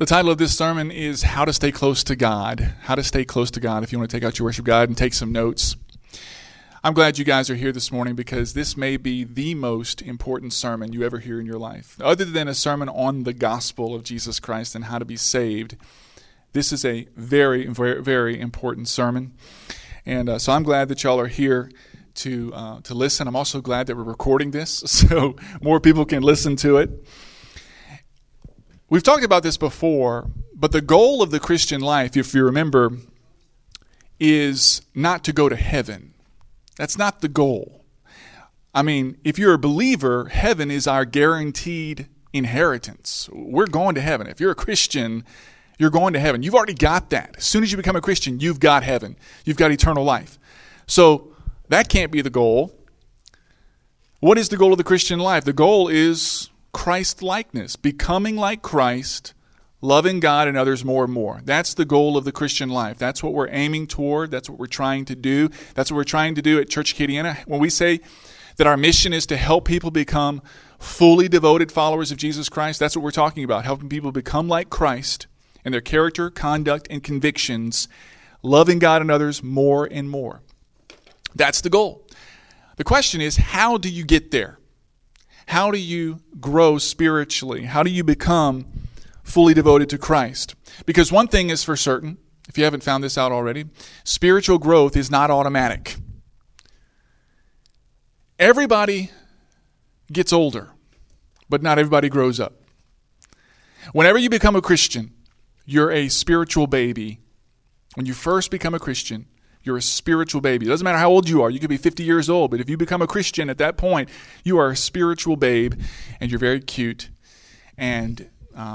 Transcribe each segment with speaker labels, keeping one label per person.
Speaker 1: The title of this sermon is How to Stay Close to God. How to stay close to God, if you want to take out your worship guide and take some notes. I'm glad you guys are here this morning because this may be the most important sermon you ever hear in your life. Other than a sermon on the gospel of Jesus Christ and how to be saved, this is a very, very, very important sermon. And so I'm glad that y'all are here to listen. I'm also glad that we're recording this so more people can listen to it. We've talked about this before, but the goal of the Christian life, if you remember, is not to go to heaven. That's not the goal. I mean, if you're a believer, heaven is our guaranteed inheritance. We're going to heaven. If you're a Christian, you're going to heaven. You've already got that. As soon as you become a Christian, you've got heaven. You've got eternal life. So that can't be the goal. What is the goal of the Christian life? The goal is Christ-likeness, becoming like Christ, loving God and others more and more. That's the goal of the Christian life. That's what we're aiming toward. That's what we're trying to do. That's what we're trying to do at Church Acadiana. When we say that our mission is to help people become fully devoted followers of Jesus Christ, that's what we're talking about, helping people become like Christ in their character, conduct, and convictions, loving God and others more and more. That's the goal. The question is, how do you get there? How do you grow spiritually? How do you become fully devoted to Christ? Because one thing is for certain, if you haven't found this out already, spiritual growth is not automatic. Everybody gets older, but not everybody grows up. Whenever you become a Christian, you're a spiritual baby. When you first become a Christian, you're a spiritual baby. It doesn't matter how old you are. You could be 50 years old, but if you become a Christian at that point, you are a spiritual babe, and you're very cute, and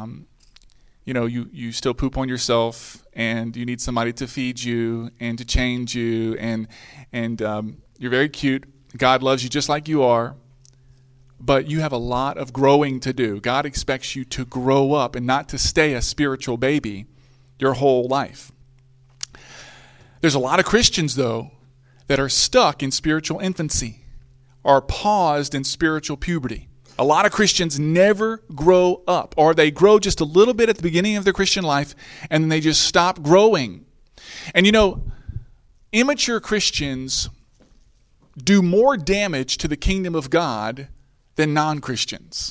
Speaker 1: you still poop on yourself, and you need somebody to feed you and to change you, and you're very cute. God loves you just like you are, but you have a lot of growing to do. God expects you to grow up and not to stay a spiritual baby your whole life. There's a lot of Christians, though, that are stuck in spiritual infancy, are paused in spiritual puberty. A lot of Christians never grow up, or they grow just a little bit at the beginning of their Christian life, and then they just stop growing. And immature Christians do more damage to the kingdom of God than non-Christians.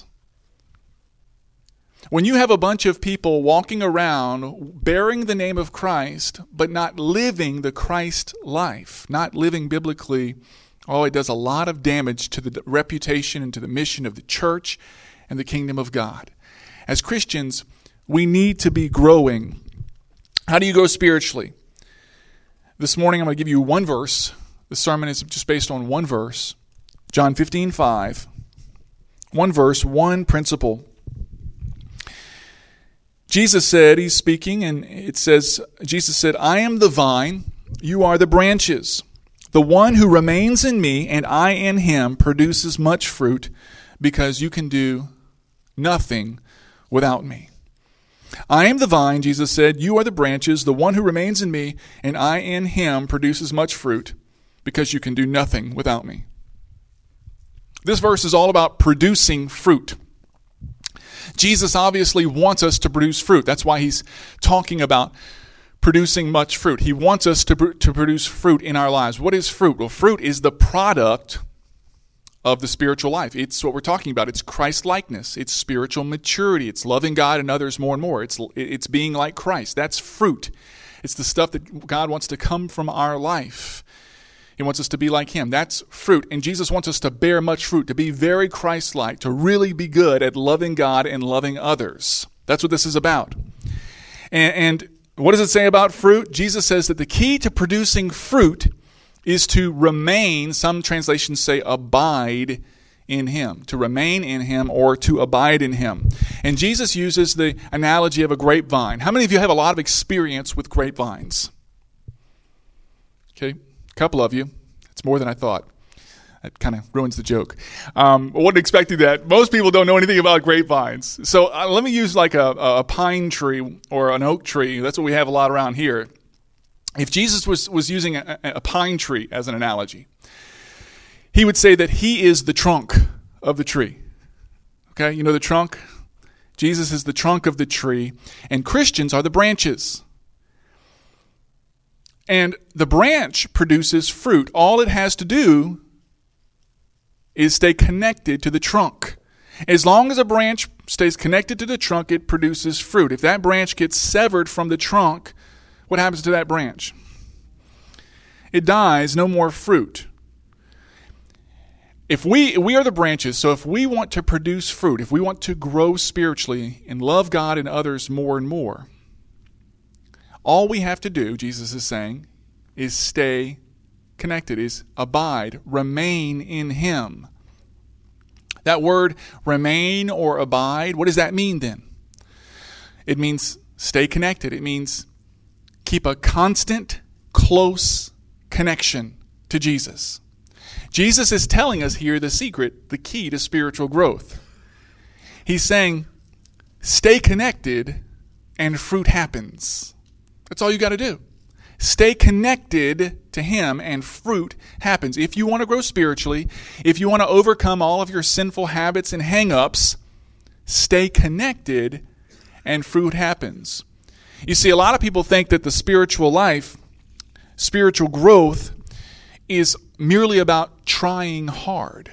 Speaker 1: When you have a bunch of people walking around bearing the name of Christ, but not living the Christ life, not living biblically, it does a lot of damage to the reputation and to the mission of the church and the kingdom of God. As Christians, we need to be growing. How do you grow spiritually? This morning I'm going to give you one verse. The sermon is just based on one verse. John 15:5. One verse, one principle. Jesus said, he's speaking, and it says, Jesus said, I am the vine, you are the branches. The one who remains in me and I in him produces much fruit, because you can do nothing without me. I am the vine, Jesus said, you are the branches. The one who remains in me and I in him produces much fruit, because you can do nothing without me. This verse is all about producing fruit. Jesus obviously wants us to produce fruit. That's why he's talking about producing much fruit. He wants us to produce fruit in our lives. What is fruit? Well, fruit is the product of the spiritual life. It's what we're talking about. It's Christ-likeness. It's spiritual maturity. It's loving God and others more and more. It's being like Christ. That's fruit. It's the stuff that God wants to come from our life. He wants us to be like him. That's fruit. And Jesus wants us to bear much fruit, to be very Christ-like, to really be good at loving God and loving others. That's what this is about. And what does it say about fruit? Jesus says that the key to producing fruit is to remain, some translations say abide in him, to remain in him or to abide in him. And Jesus uses the analogy of a grapevine. How many of you have a lot of experience with grapevines? Okay. Couple of you. It's more than I thought. That kind of ruins the joke. I wasn't expecting that. Most people don't know anything about grapevines. So let me use like a pine tree or an oak tree. That's what we have a lot around here. If Jesus was using a pine tree as an analogy, he would say that he is the trunk of the tree. Okay, you know the trunk? Jesus is the trunk of the tree, and Christians are the branches. And the branch produces fruit. All it has to do is stay connected to the trunk. As long as a branch stays connected to the trunk, it produces fruit. If that branch gets severed from the trunk, what happens to that branch? It dies, no more fruit. If we are the branches, so if we want to produce fruit, if we want to grow spiritually and love God and others more and more, all we have to do, Jesus is saying, is stay connected, is abide, remain in Him. That word remain or abide, what does that mean then? It means stay connected. It means keep a constant, close connection to Jesus. Jesus is telling us here the secret, the key to spiritual growth. He's saying, stay connected and fruit happens. That's all you got to do. Stay connected to Him and fruit happens. If you want to grow spiritually, if you want to overcome all of your sinful habits and hang-ups, stay connected and fruit happens. You see, a lot of people think that the spiritual life, spiritual growth, is merely about trying hard.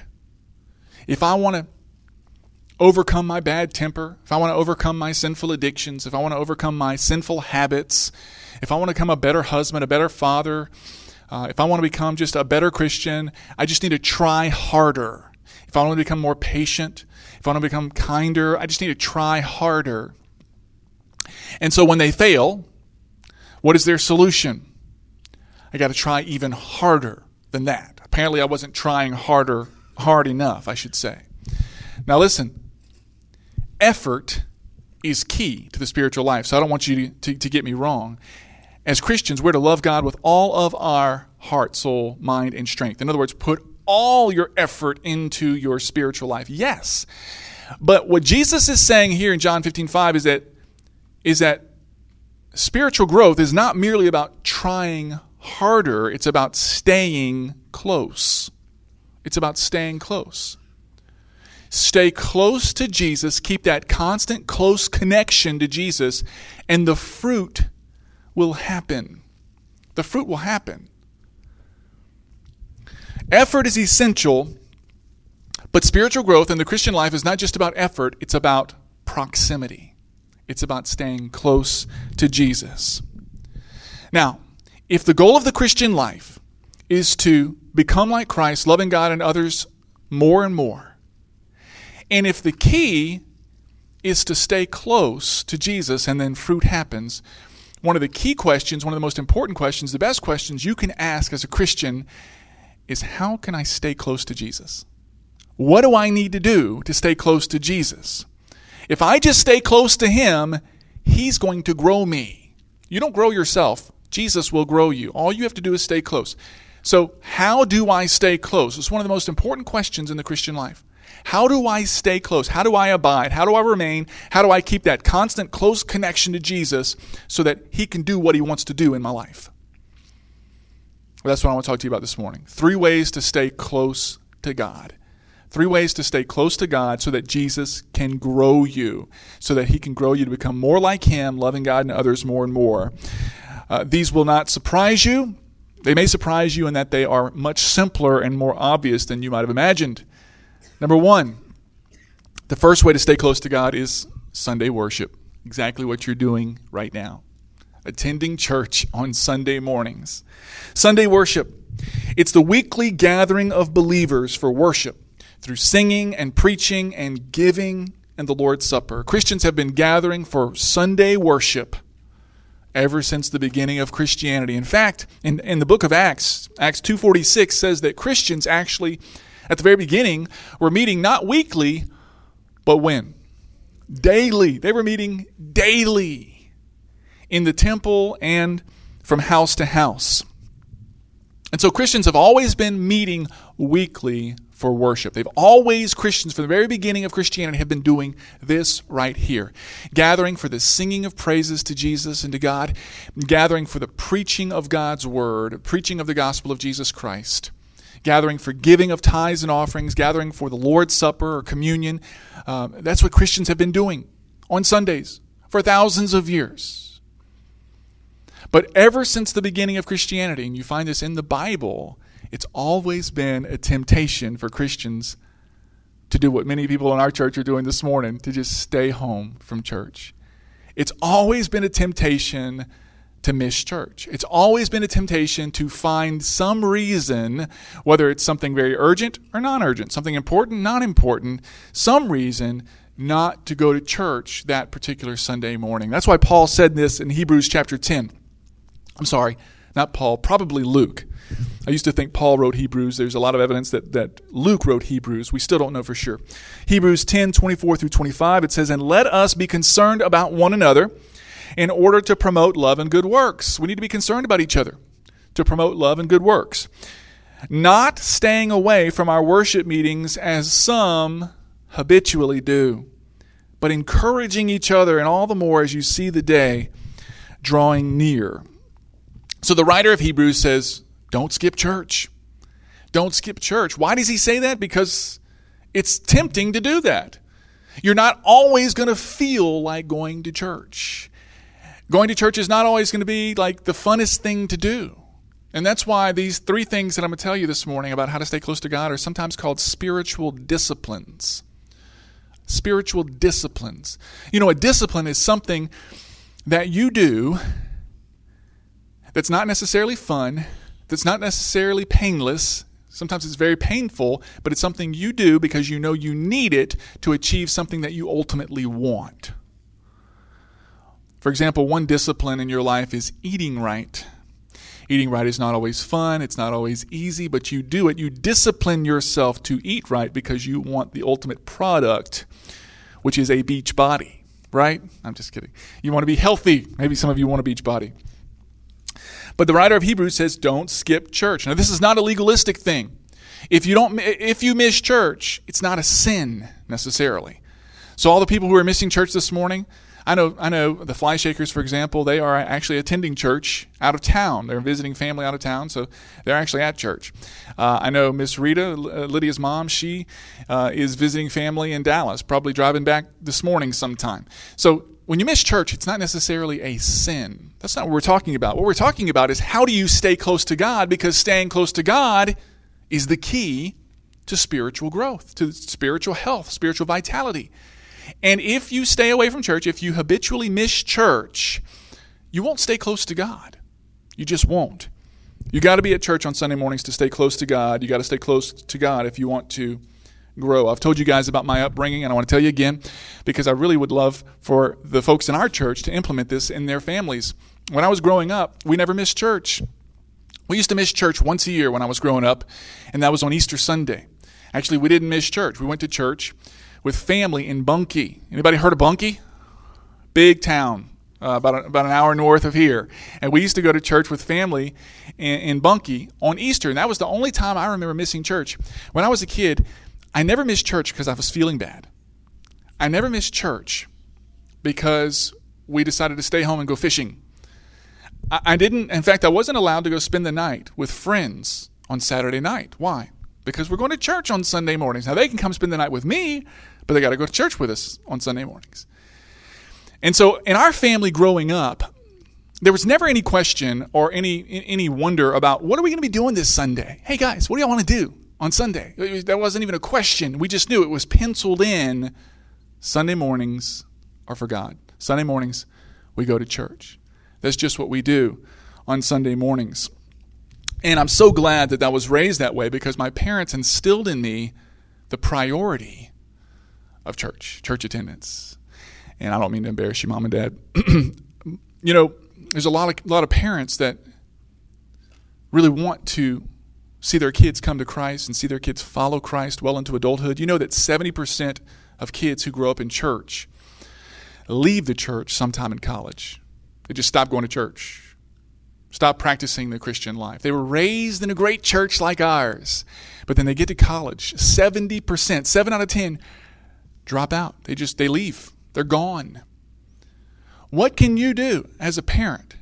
Speaker 1: If I want to overcome my bad temper, if I want to overcome my sinful addictions, if I want to overcome my sinful habits, if I want to become a better husband, a better father, if I want to become just a better Christian, I just need to try harder. If I want to become more patient, if I want to become kinder, I just need to try harder. And so when they fail, what is their solution? I got to try even harder than that. Apparently I wasn't trying hard enough, I should say. Now listen, effort is key to the spiritual life, so I don't want you to get me wrong. As Christians, we're to love God with all of our heart, soul, mind, and strength. In other words, put all your effort into your spiritual life. Yes. But what Jesus is saying here in John 15:5 is that spiritual growth is not merely about trying harder, it's about staying close. It's about staying close. Stay close to Jesus, keep that constant, close connection to Jesus, and the fruit will happen. The fruit will happen. Effort is essential, but spiritual growth in the Christian life is not just about effort, it's about proximity. It's about staying close to Jesus. Now, if the goal of the Christian life is to become like Christ, loving God and others more and more, and if the key is to stay close to Jesus and then fruit happens, one of the key questions, one of the most important questions, the best questions you can ask as a Christian is, how can I stay close to Jesus? What do I need to do to stay close to Jesus? If I just stay close to Him, He's going to grow me. You don't grow yourself. Jesus will grow you. All you have to do is stay close. So how do I stay close? It's one of the most important questions in the Christian life. How do I stay close? How do I abide? How do I remain? How do I keep that constant, close connection to Jesus so that He can do what He wants to do in my life? Well, that's what I want to talk to you about this morning. 3 ways to stay close to God. 3 ways to stay close to God so that Jesus can grow you, so that He can grow you to become more like Him, loving God and others more and more. These will not surprise you. They may surprise you in that they are much simpler and more obvious than you might have imagined. Number 1, the first way to stay close to God is Sunday worship. Exactly what you're doing right now. Attending church on Sunday mornings. Sunday worship. It's the weekly gathering of believers for worship through singing and preaching and giving and the Lord's Supper. Christians have been gathering for Sunday worship ever since the beginning of Christianity. In fact, in the book of Acts, Acts 2:46 says that Christians actually, at the very beginning, were meeting not weekly, but when? Daily. They were meeting daily in the temple and from house to house. And so Christians have always been meeting weekly for worship. Christians from the very beginning of Christianity have been doing this right here. Gathering for the singing of praises to Jesus and to God. Gathering for the preaching of God's word, preaching of the gospel of Jesus Christ. Gathering for giving of tithes and offerings. Gathering for the Lord's Supper or communion. That's what Christians have been doing on Sundays for thousands of years. But ever since the beginning of Christianity, and you find this in the Bible, it's always been a temptation for Christians to do what many people in our church are doing this morning, to just stay home from church. It's always been a temptation to miss church. It's always been a temptation to find some reason, whether it's something very urgent or non-urgent, something important, not important, some reason not to go to church that particular Sunday morning. That's why Paul said this in Hebrews chapter 10. I'm sorry, not Paul, probably Luke. I used to think Paul wrote Hebrews. There's a lot of evidence that Luke wrote Hebrews. We still don't know for sure. Hebrews 10, 24 through 25, it says, "And let us be concerned about one another in order to promote love and good works." We need to be concerned about each other to promote love and good works. "Not staying away from our worship meetings as some habitually do, but encouraging each other, and all the more as you see the day drawing near." So the writer of Hebrews says, don't skip church. Don't skip church. Why does he say that? Because it's tempting to do that. You're not always going to feel like going to church. Going to church is not always going to be like the funnest thing to do. And that's why these three things that I'm going to tell you this morning about how to stay close to God are sometimes called spiritual disciplines. Spiritual disciplines. You know, a discipline is something that you do that's not necessarily fun, that's not necessarily painless. Sometimes it's very painful, but it's something you do because you know you need it to achieve something that you ultimately want. For example, one discipline in your life is eating right. Eating right is not always fun, it's not always easy, but you do it. You discipline yourself to eat right because you want the ultimate product, which is a beach body, right? I'm just kidding. You want to be healthy. Maybe some of you want a beach body. But the writer of Hebrews says, don't skip church. Now, this is not a legalistic thing. If you miss church, it's not a sin necessarily. So all the people who are missing church this morning, I know the Fly Shakers, for example, they are actually attending church out of town. They're visiting family out of town, so they're actually at church. I know Miss Rita, Lydia's mom, she is visiting family in Dallas, probably driving back this morning sometime. So when you miss church, it's not necessarily a sin. That's not what we're talking about. What we're talking about is how do you stay close to God, because staying close to God is the key to spiritual growth, to spiritual health, spiritual vitality. And if you stay away from church, if you habitually miss church, you won't stay close to God. You just won't. You got to be at church on Sunday mornings to stay close to God. You got to stay close to God if you want to grow. I've told you guys about my upbringing, and I want to tell you again because I really would love for the folks in our church to implement this in their families. When I was growing up, we never missed church. We used to miss church once a year when I was growing up, and that was on Easter Sunday. Actually, we didn't miss church. We went to church with family in Bunkie. Anybody heard of Bunkie? Big town, about an hour north of here. And we used to go to church with family in Bunkie on Easter, and that was the only time I remember missing church. When I was a kid, I never missed church because I was feeling bad. I never missed church because we decided to stay home and go fishing. I wasn't allowed to go spend the night with friends on Saturday night. Why? Because we're going to church on Sunday mornings. Now, they can come spend the night with me, but they got to go to church with us on Sunday mornings. And so in our family growing up, there was never any question or any wonder about what are we going to be doing this Sunday? Hey, guys, what do y'all want to do on Sunday? That wasn't even a question. We just knew it was penciled in. Sunday mornings are for God. Sunday mornings, we go to church. That's just what we do on Sunday mornings. And I'm so glad that I was raised that way because my parents instilled in me the priority of church attendance. And I don't mean to embarrass you, Mom and Dad. You know, there's a lot of parents that really want to see their kids come to Christ and see their kids follow Christ well into adulthood. You know that 70% of kids who grow up in church leave the church sometime in college. They just stop going to church, stop practicing the Christian life. They were raised in a great church like ours, but then they get to college. 70%, 7 out of 10, drop out. They leave. They're gone. What can you do as a parent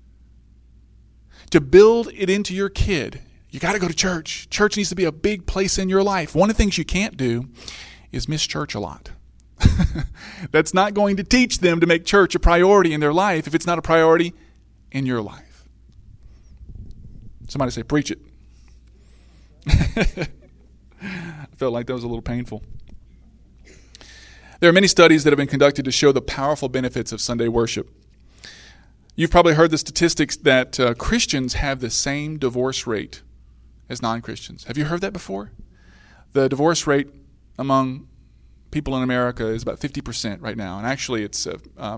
Speaker 1: to build it into your kid? You got to go to church. Church needs to be a big place in your life. One of the things you can't do is miss church a lot. That's not going to teach them to make church a priority in their life if it's not a priority in your life. Somebody say, preach it. I felt like that was a little painful. There are many studies that have been conducted to show the powerful benefits of Sunday worship. You've probably heard the statistics that Christians have the same divorce rate as non-Christians. Have you heard that before? The divorce rate among people in America is about 50% right now. And actually it's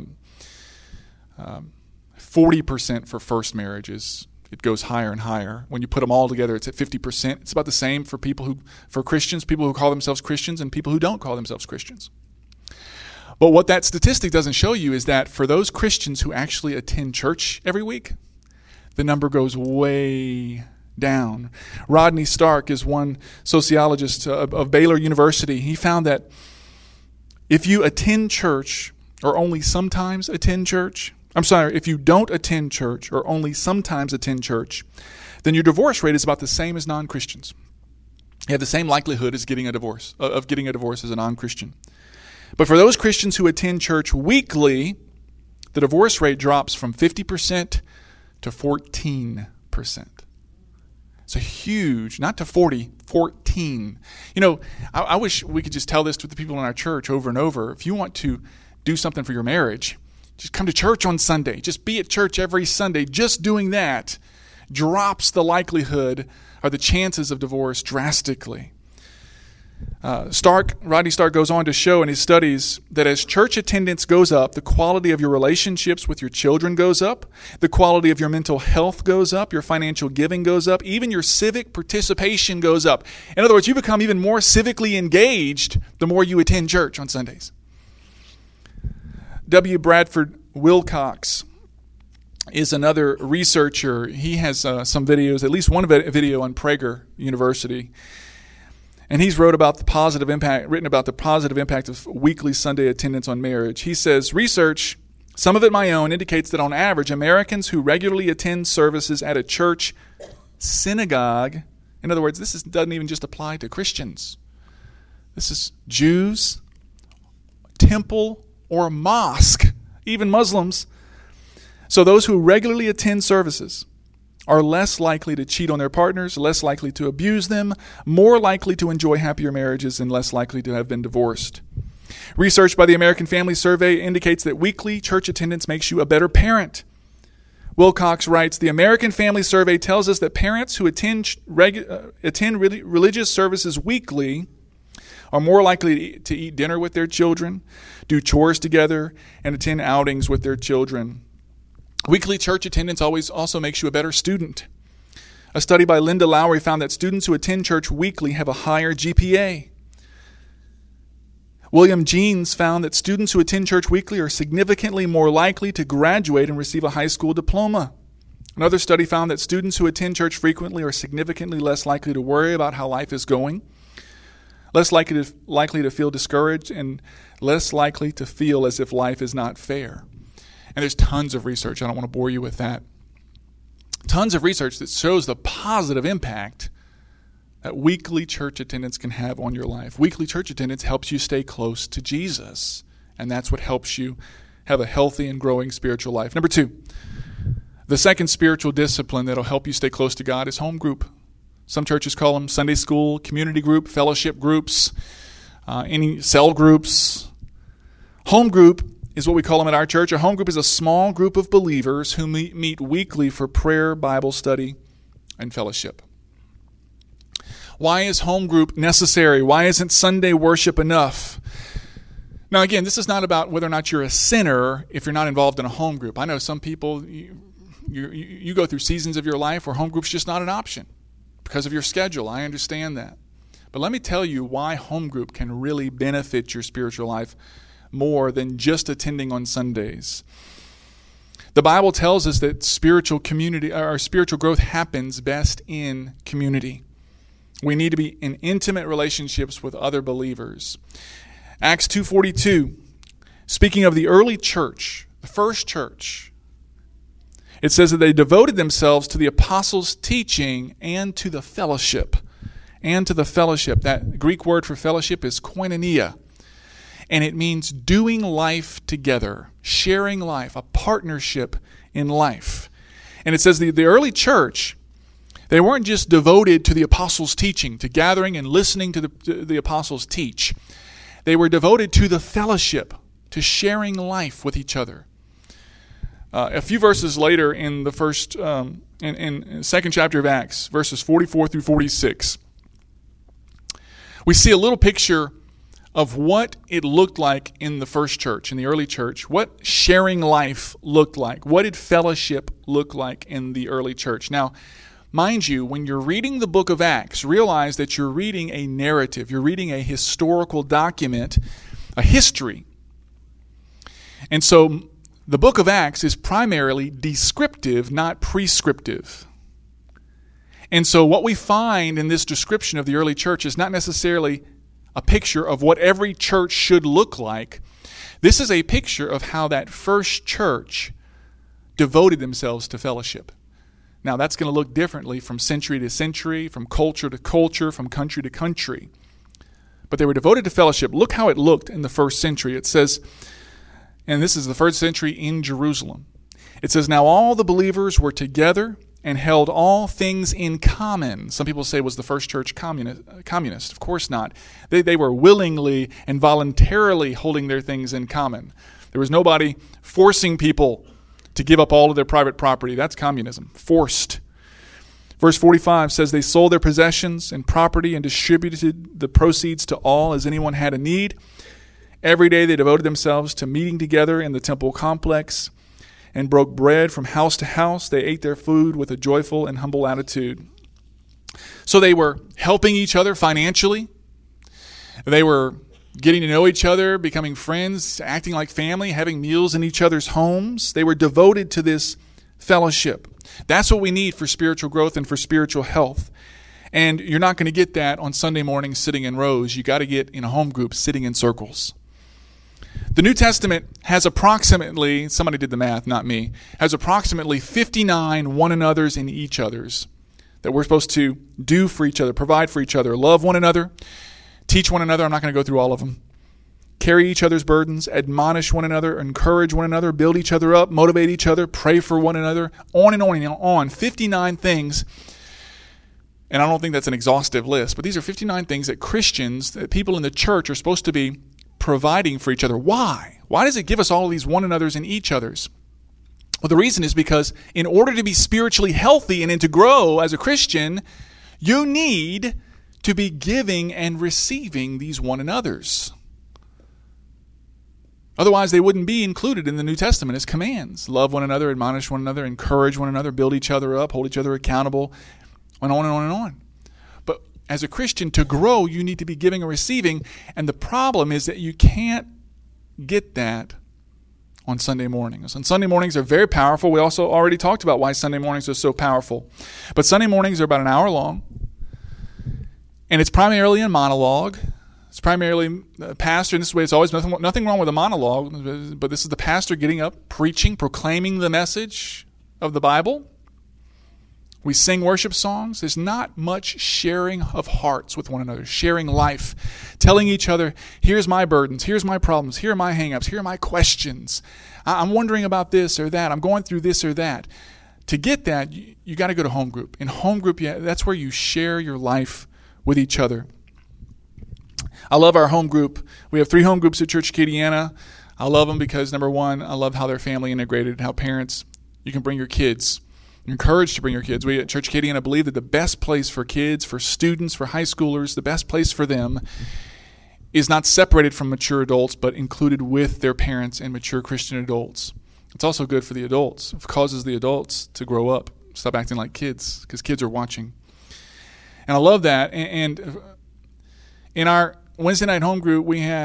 Speaker 1: 40% for first marriages. It goes higher and higher. When you put them all together, it's at 50%. It's about the same for Christians, people who call themselves Christians and people who don't call themselves Christians. But what that statistic doesn't show you is that for those Christians who actually attend church every week, the number goes way down. Rodney Stark is one sociologist of Baylor University. He found that if you attend church or only sometimes attend church, if you don't attend church or only sometimes attend church, then your divorce rate is about the same as non-Christians. You have the same likelihood as getting a divorce as a non-Christian. But for those Christians who attend church weekly, the divorce rate drops from 50% to 14%. It's a huge, not to 40, 14. You know, I wish we could just tell this to the people in our church over and over. If you want to do something for your marriage, just come to church on Sunday. Just be at church every Sunday. Just doing that drops the likelihood or the chances of divorce drastically. Rodney Stark goes on to show in his studies that as church attendance goes up, the quality of your relationships with your children goes up, the quality of your mental health goes up, your financial giving goes up, even your civic participation goes up. In other words, you become even more civically engaged the more you attend church on Sundays. W. Bradford Wilcox is another researcher. He has some videos, at least one video on Prager University. And he's written about the positive impact of weekly Sunday attendance on marriage. He says, research, some of it my own, indicates that on average, Americans who regularly attend services at a church synagogue, in other words, this doesn't even just apply to Christians. This is Jews, temple, or mosque, even Muslims. So those who regularly attend services are less likely to cheat on their partners, less likely to abuse them, more likely to enjoy happier marriages, and less likely to have been divorced. Research by the American Family Survey indicates that weekly church attendance makes you a better parent. Wilcox writes, the American Family Survey tells us that parents who attend religious services weekly are more likely to eat dinner with their children, do chores together, and attend outings with their children. Weekly church attendance also makes you a better student. A study by Linda Lowry found that students who attend church weekly have a higher GPA. William Jeans found that students who attend church weekly are significantly more likely to graduate and receive a high school diploma. Another study found that students who attend church frequently are significantly less likely to worry about how life is going, less likely to feel discouraged, and less likely to feel as if life is not fair. And there's tons of research. I don't want to bore you with that. Tons of research that shows the positive impact that weekly church attendance can have on your life. Weekly church attendance helps you stay close to Jesus, and that's what helps you have a healthy and growing spiritual life. Number 2, the second spiritual discipline that'll help you stay close to God is home group. Some churches call them Sunday school, community group, fellowship groups, any cell groups. Home group is what we call them at our church. A home group is a small group of believers who meet weekly for prayer, Bible study, and fellowship. Why is home group necessary? Why isn't Sunday worship enough? Now, again, this is not about whether or not you're a sinner if you're not involved in a home group. I know some people, you go through seasons of your life where home group's just not an option because of your schedule. I understand that. But let me tell you why home group can really benefit your spiritual life more than just attending on Sundays. The Bible tells us that spiritual growth happens best in community. We need to be in intimate relationships with other believers. Acts 2:42, speaking of the early church, the first church, it says that they devoted themselves to the apostles' teaching and to the fellowship. That Greek word for fellowship is koinonia. and it means doing life together, sharing life, a partnership in life. And it says the early church, they weren't just devoted to the apostles' teaching, to gathering and listening to the apostles teach. They were devoted to the fellowship, to sharing life with each other. A few verses later in the second chapter of Acts, verses 44 through 46, we see a little picture of what it looked like in the first church, in the early church, what sharing life looked like. What did fellowship look like in the early church? Now, mind you, when you're reading the book of Acts, realize that you're reading a narrative. You're reading a historical document, a history. And so the book of Acts is primarily descriptive, not prescriptive. And so what we find in this description of the early church is not necessarily a picture of what every church should look like. This is a picture of how that first church devoted themselves to fellowship. Now, that's going to look differently from century to century, from culture to culture, from country to country. But they were devoted to fellowship. Look how it looked in the first century. It says, and this is the first century in Jerusalem. It says, now all the believers were together and held all things in common. Some people say, was the first church communist? Of course not. They were willingly and voluntarily holding their things in common. There was nobody forcing people to give up all of their private property. That's communism. Forced. Verse 45 says, they sold their possessions and property and distributed the proceeds to all as anyone had a need. Every day they devoted themselves to meeting together in the temple complex and broke bread from house to house. They ate their food with a joyful and humble attitude. So they were helping each other financially. They were getting to know each other, becoming friends, acting like family, having meals in each other's homes. They were devoted to this fellowship. That's what we need for spiritual growth and for spiritual health. And you're not going to get that on Sunday morning sitting in rows. You got to get in a home group sitting in circles. The New Testament has approximately, somebody did the math, not me, has approximately 59 one another's in each other's that we're supposed to do for each other, provide for each other, love one another, teach one another. I'm not going to go through all of them. Carry each other's burdens, admonish one another, encourage one another, build each other up, motivate each other, pray for one another, on and on and on. 59 things. And I don't think that's an exhaustive list, but these are 59 things that Christians, that people in the church are supposed to be providing for each other. Why? Why does it give us all these one another's and each other's? Well, the reason is because in order to be spiritually healthy and to grow as a Christian, you need to be giving and receiving these one another's. Otherwise, they wouldn't be included in the New Testament as commands. Love one another, admonish one another, encourage one another, build each other up, hold each other accountable, and on and on and on. But as a Christian, to grow, you need to be giving and receiving. And the problem is that you can't get that on Sunday mornings. And Sunday mornings are very powerful. We also already talked about why Sunday mornings are so powerful. But Sunday mornings are about an hour long. And it's primarily a monologue. It's primarily a pastor, and this way it's always nothing wrong with a monologue, but this is the pastor getting up, preaching, proclaiming the message of the Bible. We sing worship songs. There's not much sharing of hearts with one another, sharing life, telling each other, here's my burdens, here's my problems, here are my hang-ups, here are my questions. I'm wondering about this or that. I'm going through this or that. To get that, you got to go to home group. In home group, that's where you share your life with each other. I love our home group. We have 3 home groups at Church Acadiana. I love them because, number one, I love how they're family integrated, how parents, you can bring your kids. You're encouraged to bring your kids. We at Church Acadiana believe that the best place for kids, for students, for high schoolers, the best place for them is not separated from mature adults, but included with their parents and mature Christian adults. It's also good for the adults. It causes the adults to grow up, stop acting like kids, because kids are watching. And I love that. And in our Wednesday night home group,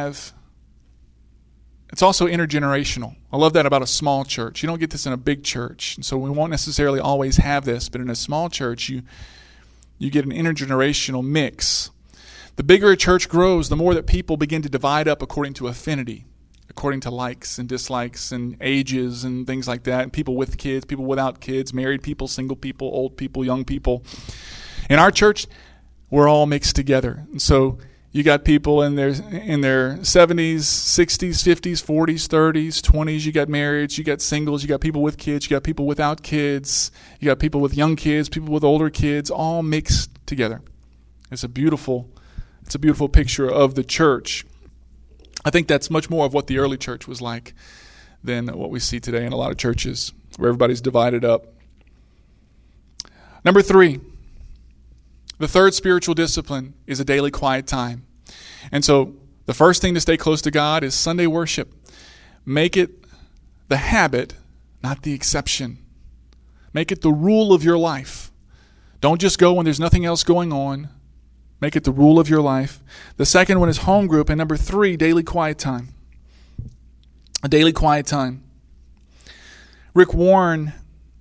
Speaker 1: it's also intergenerational. I love that about a small church. You don't get this in a big church. And so we won't necessarily always have this, but in a small church, you get an intergenerational mix. The bigger a church grows, the more that people begin to divide up according to affinity, according to likes and dislikes and ages and things like that. And people with kids, people without kids, married people, single people, old people, young people. In our church, we're all mixed together. And so You got people in their 70s, 60s, 50s, 40s, 30s, 20s. You got marrieds. You got singles. You got people with kids. You got people without kids. You got people with young kids, people with older kids, all mixed together. It's a beautiful picture of the church. I think that's much more of what the early church was like than what we see today in a lot of churches, where everybody's divided up. Number 3. The third spiritual discipline is a daily quiet time. And so the first thing to stay close to God is Sunday worship. Make it the habit, not the exception. Make it the rule of your life. Don't just go when there's nothing else going on. Make it the rule of your life. The second one is home group. And number 3, daily quiet time. A daily quiet time. Rick Warren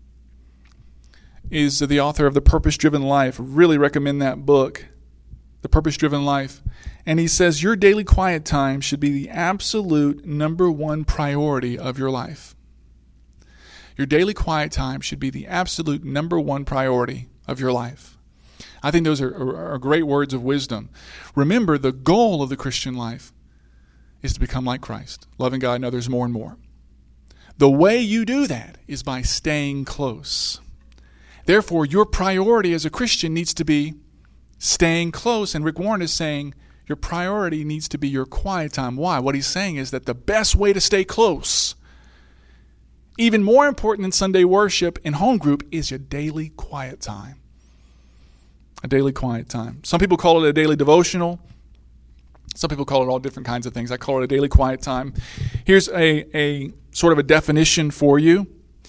Speaker 1: is the author of The Purpose-Driven Life. Really recommend that book, The Purpose-Driven Life. And he says your daily quiet time should be the absolute number one priority of your life. Your daily quiet time should be the absolute number one priority of your life. I think those are great words of wisdom. Remember, the goal of the Christian life is to become like Christ, loving God and others more and more. The way you do that is by staying close. Therefore, your priority as a Christian needs to be staying close. And Rick Warren is saying your priority needs to be your quiet time. Why? What he's saying is that the best way to stay close, even more important than Sunday worship and home group, is your daily quiet time. A daily quiet time. Some people call it a daily devotional. Some people call it all different kinds of things. I call it a daily quiet time. Here's a sort of a definition for you.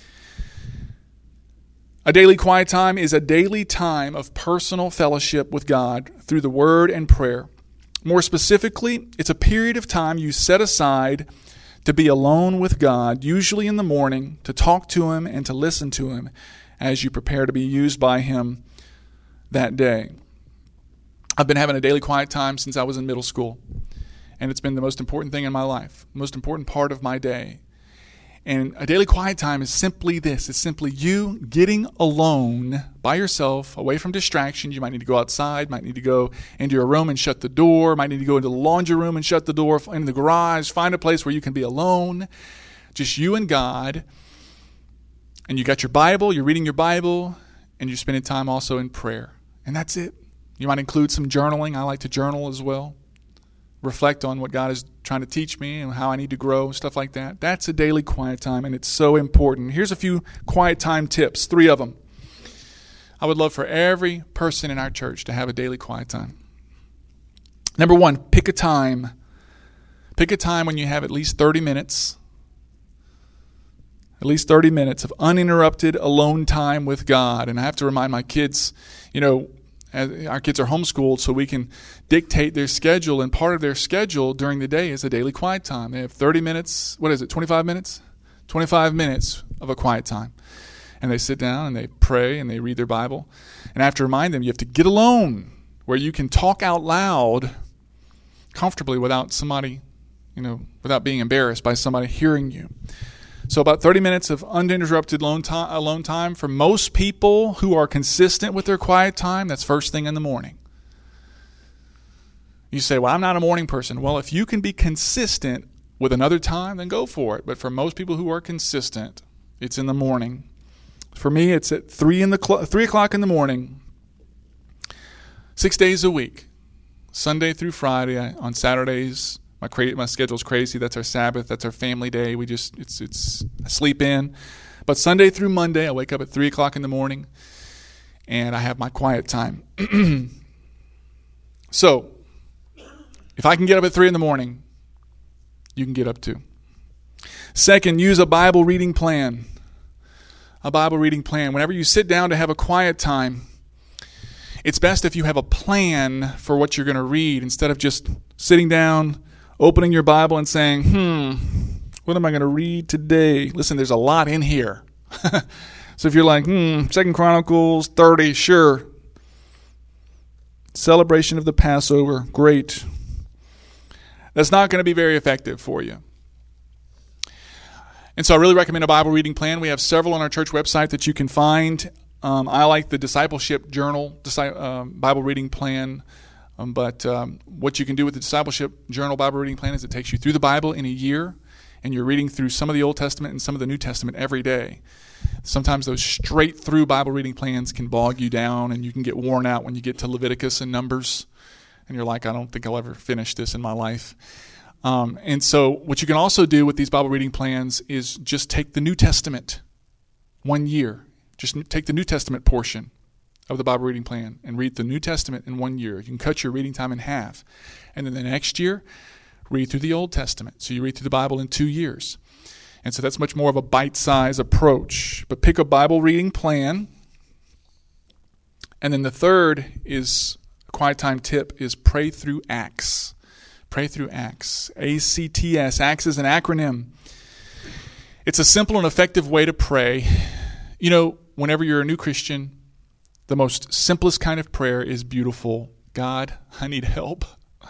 Speaker 1: A daily quiet time is a daily time of personal fellowship with God through the Word and prayer. More specifically, it's a period of time you set aside to be alone with God, usually in the morning, to talk to Him and to listen to Him as you prepare to be used by Him that day. I've been having a daily quiet time since I was in middle school, and it's been the most important thing in my life, the most important part of my day. And a daily quiet time is simply this. It's simply you getting alone by yourself, away from distractions. You might need to go outside, might need to go into your room and shut the door, might need to go into the laundry room and shut the door, in the garage, find a place where you can be alone, just you and God. And you got your Bible, you're reading your Bible, and you're spending time also in prayer. And that's it. You might include some journaling. I like to journal as well. Reflect on what God is trying to teach me and how I need to grow, stuff like that. That's a daily quiet time, and it's so important. Here's a few quiet time tips, 3 of them. I would love for every person in our church to have a daily quiet time. Number 1, pick a time. Pick a time when you have at least 30 minutes. At least 30 minutes of uninterrupted alone time with God. And I have to remind my kids, our kids are homeschooled, so we can dictate their schedule, and part of their schedule during the day is a daily quiet time. They have 30 minutes, 25 minutes? 25 minutes of a quiet time. And they sit down and they pray and they read their Bible. And I have to remind them, you have to get alone where you can talk out loud comfortably without somebody, without being embarrassed by somebody hearing you. So about 30 minutes of uninterrupted alone time. For most people who are consistent with their quiet time, that's first thing in the morning. You say, well, I'm not a morning person. Well, if you can be consistent with another time, then go for it. But for most people who are consistent, it's in the morning. For me, it's at 3 o'clock in the morning, 6 days a week, Sunday through Friday. On Saturdays, my schedule's crazy. That's our Sabbath. That's our family day. I sleep in. But Sunday through Monday, I wake up at 3 o'clock in the morning, and I have my quiet time. So, if I can get up at 3 in the morning, you can get up too. Second, use a Bible reading plan. A Bible reading plan. Whenever you sit down to have a quiet time, it's best if you have a plan for what you're going to read instead of just sitting down, opening your Bible and saying, what am I going to read today? Listen, there's a lot in here. So if you're like, 2 Chronicles 30, sure. Celebration of the Passover, great. That's not going to be very effective for you. And so I really recommend a Bible reading plan. We have several on our church website that you can find. I like the Discipleship Journal, Bible reading plan But what you can do with the Discipleship Journal Bible Reading Plan is it takes you through the Bible in a year, and you're reading through some of the Old Testament and some of the New Testament every day. Sometimes those straight-through Bible reading plans can bog you down, and you can get worn out when you get to Leviticus and Numbers, and you're like, I don't think I'll ever finish this in my life. And so what you can also do with these Bible reading plans is just take the New Testament 1 year. Just take the New Testament portion of the Bible reading plan and read the New Testament in 1 year. You can cut your reading time in half. And then the next year, read through the Old Testament. So you read through the Bible in 2 years. And so that's much more of a bite-sized approach. But pick a Bible reading plan. And then the third is a quiet time tip is pray through Acts. Pray through Acts. ACTS. Acts is an acronym. It's a simple and effective way to pray. You know, whenever you're a new Christian, the most simplest kind of prayer is beautiful. God, I need help.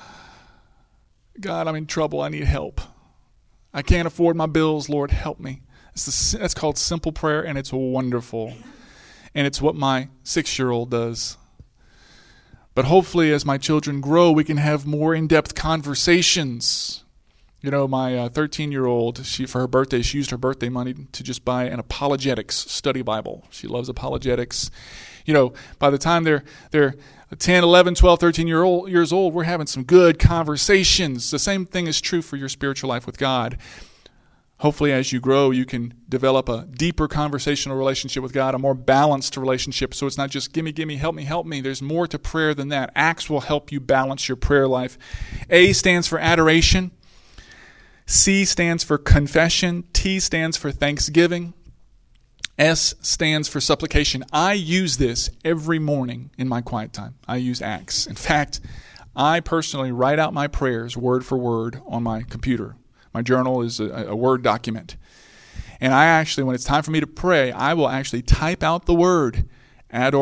Speaker 1: God, I'm in trouble. I need help. I can't afford my bills. Lord, help me. That's called simple prayer, and it's wonderful. And it's what my 6-year-old does. But hopefully, as my children grow, we can have more in-depth conversations. You know, my 13-year-old, for her birthday, she used her birthday money to just buy an apologetics study Bible. She loves apologetics. You know, by the time they're 10, 11, 12, 13 years old, we're having some good conversations. The same thing is true for your spiritual life with God. Hopefully, as you grow, you can develop a deeper conversational relationship with God, a more balanced relationship. So it's not just gimme, help me. There's more to prayer than that. Acts will help you balance your prayer life. A stands for adoration. C stands for confession. T stands for thanksgiving. S stands for supplication. I use this every morning in my quiet time. I use Acts. In fact, I personally write out my prayers word for word on my computer. My journal is a Word document. And I actually, when it's time for me to pray, I will actually type out the word adoration, :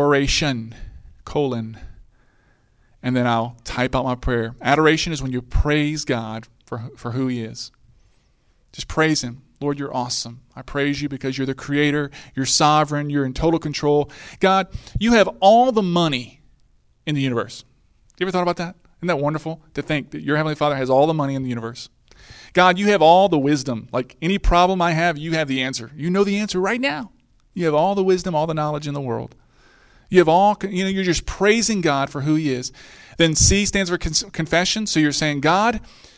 Speaker 1: and then I'll type out my prayer. Adoration is when you praise God for who He is. Just praise Him. Lord, you're awesome. I praise you because you're the creator, you're sovereign, you're in total control. God, you have all the money in the universe. You ever thought about that? Isn't that wonderful to think that your Heavenly Father has all the money in the universe? God, you have all the wisdom. Like any problem I have, you have the answer. You know the answer right now. You have all the wisdom, all the knowledge in the world. You have all, you're just praising God for who He is. Then C stands for confession. So you're saying, God,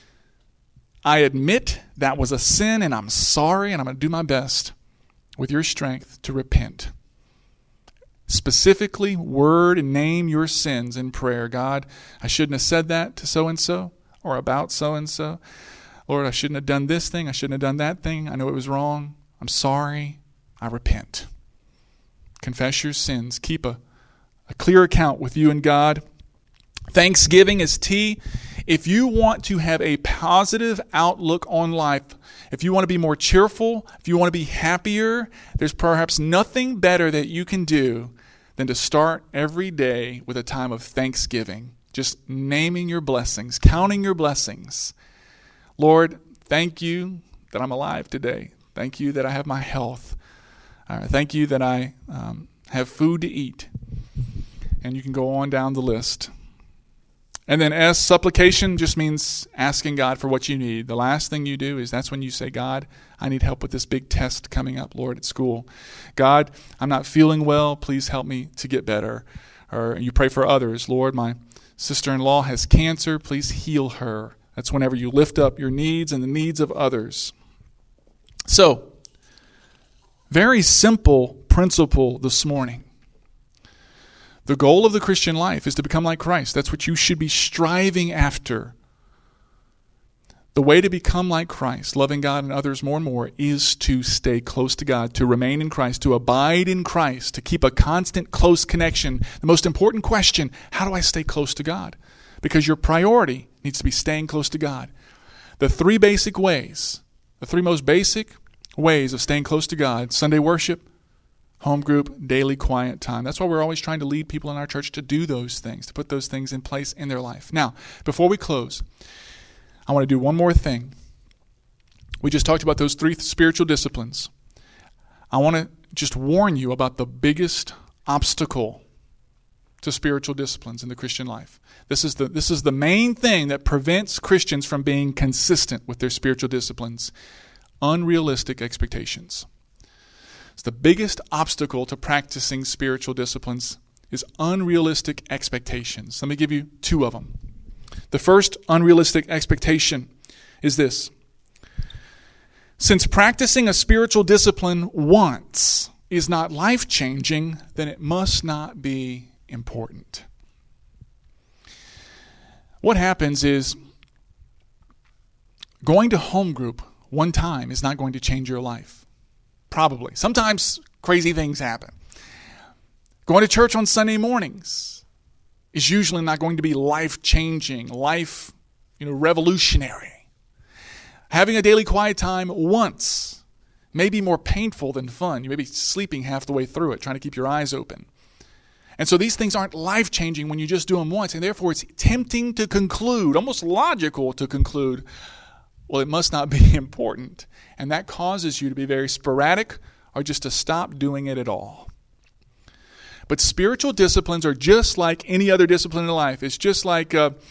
Speaker 1: I admit that was a sin and I'm sorry and I'm going to do my best with your strength to repent. Specifically, word and name your sins in prayer. God, I shouldn't have said that to so-and-so or about so-and-so. Lord, I shouldn't have done this thing. I shouldn't have done that thing. I know it was wrong. I'm sorry. I repent. Confess your sins. Keep a clear account with you and God. Thanksgiving is T. If you want to have a positive outlook on life, if you want to be more cheerful, if you want to be happier, there's perhaps nothing better that you can do than to start every day with a time of thanksgiving. Just naming your blessings, counting your blessings. Lord, thank you that I'm alive today. Thank you that I have my health. Thank you that I have food to eat. And you can go on down the list. And then S, supplication, just means asking God for what you need. The last thing you do is that's when you say, God, I need help with this big test coming up, Lord, at school. God, I'm not feeling well. Please help me to get better. Or you pray for others. Lord, my sister-in-law has cancer. Please heal her. That's whenever you lift up your needs and the needs of others. So, very simple principle this morning. The goal of the Christian life is to become like Christ. That's what you should be striving after. The way to become like Christ, loving God and others more and more, is to stay close to God, to remain in Christ, to abide in Christ, to keep a constant, close connection. The most important question, how do I stay close to God? Because your priority needs to be staying close to God. The three most basic ways of staying close to God: Sunday worship, home group, daily quiet time. That's why we're always trying to lead people in our church to do those things, to put those things in place in their life. Now, before we close, I want to do one more thing. We just talked about those 3 spiritual disciplines. I want to just warn you about the biggest obstacle to spiritual disciplines in the Christian life. This is the main thing that prevents Christians from being consistent with their spiritual disciplines. Unrealistic expectations. It's the biggest obstacle to practicing spiritual disciplines is unrealistic expectations. Let me give you two of them. The first unrealistic expectation is this. Since practicing a spiritual discipline once is not life-changing, then it must not be important. What happens is going to home group one time is not going to change your life. Probably. Sometimes crazy things happen. Going to church on Sunday mornings is usually not going to be life-changing, revolutionary. Having a daily quiet time once may be more painful than fun. You may be sleeping half the way through it, trying to keep your eyes open. And so these things aren't life-changing when you just do them once, and therefore it's tempting to conclude, almost logical to conclude, well, it must not be important. And that causes you to be very sporadic or just to stop doing it at all. But spiritual disciplines are just like any other discipline in life. It's just like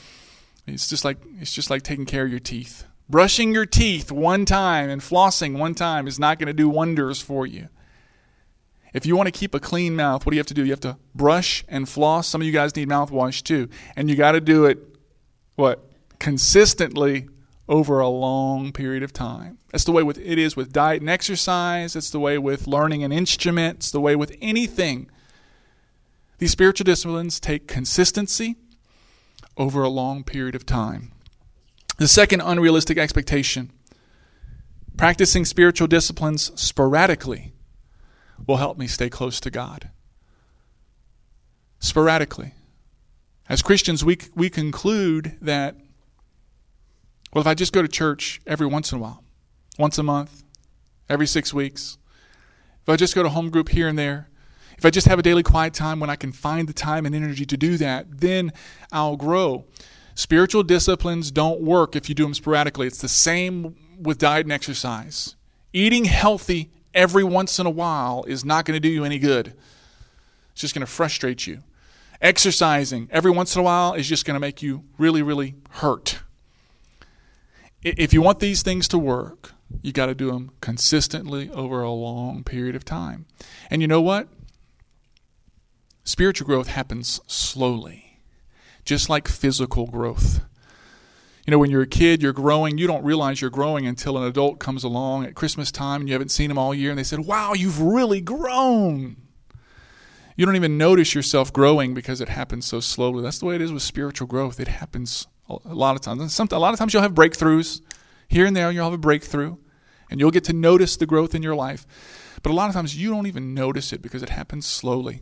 Speaker 1: taking care of your teeth. Brushing your teeth one time and flossing one time is not going to do wonders for you. If you want to keep a clean mouth, what do you have to do? You have to brush and floss. Some of you guys need mouthwash too. And you got to do it, consistently over a long period of time. That's the way it is with diet and exercise. It's the way with learning an instrument. It's the way with anything. These spiritual disciplines take consistency over a long period of time. The second unrealistic expectation, practicing spiritual disciplines sporadically will help me stay close to God. Sporadically. As Christians, we conclude that, well, if I just go to church every once in a while, once a month, every 6 weeks, if I just go to home group here and there, if I just have a daily quiet time when I can find the time and energy to do that, then I'll grow. Spiritual disciplines don't work if you do them sporadically. It's the same with diet and exercise. Eating healthy every once in a while is not going to do you any good. It's just going to frustrate you. Exercising every once in a while is just going to make you really, really hurt. If you want these things to work, you got to do them consistently over a long period of time. And you know what? Spiritual growth happens slowly, just like physical growth. When you're a kid, you're growing. You don't realize you're growing until an adult comes along at Christmas time and you haven't seen them all year and they said, wow, you've really grown. You don't even notice yourself growing because it happens so slowly. That's the way it is with spiritual growth. It happens a lot of times. A lot of times you'll have breakthroughs. Here and there you'll have a breakthrough and you'll get to notice the growth in your life. But a lot of times you don't even notice it because it happens slowly.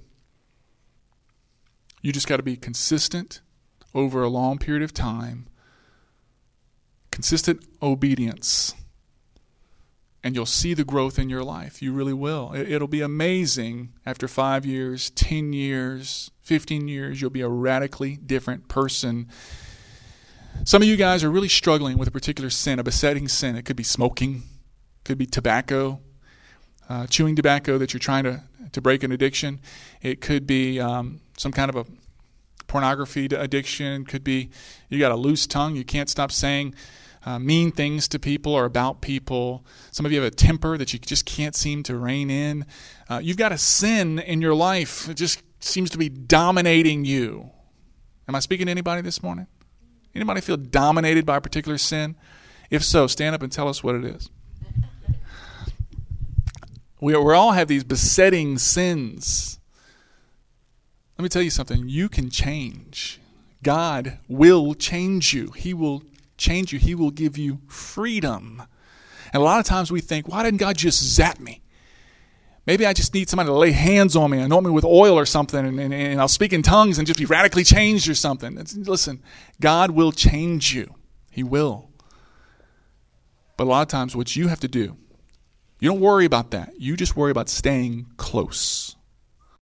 Speaker 1: You just got to be consistent over a long period of time. Consistent obedience. And you'll see the growth in your life. You really will. It'll be amazing after 5 years, 10 years, 15 years. You'll be a radically different person. Some of you guys are really struggling with a particular sin, a besetting sin. It could be smoking. It could be tobacco. Chewing tobacco that you're trying to break an addiction. It could be some kind of a pornography addiction. Could be you got a loose tongue. You can't stop saying mean things to people or about people. Some of you have a temper that you just can't seem to rein in. You've got a sin in your life. It just seems to be dominating you. Am I speaking to anybody this morning? Anybody feel dominated by a particular sin? If so, stand up and tell us what it is. We all have these besetting sins. Let me tell you something. You can change. God will change you. He will change you. He will give you freedom. And a lot of times we think, why didn't God just zap me? Maybe I just need somebody to lay hands on me, anoint me with oil or something, and I'll speak in tongues and just be radically changed or something. Listen, God will change you. He will. But a lot of times what you have to do, you don't worry about that. You just worry about staying close.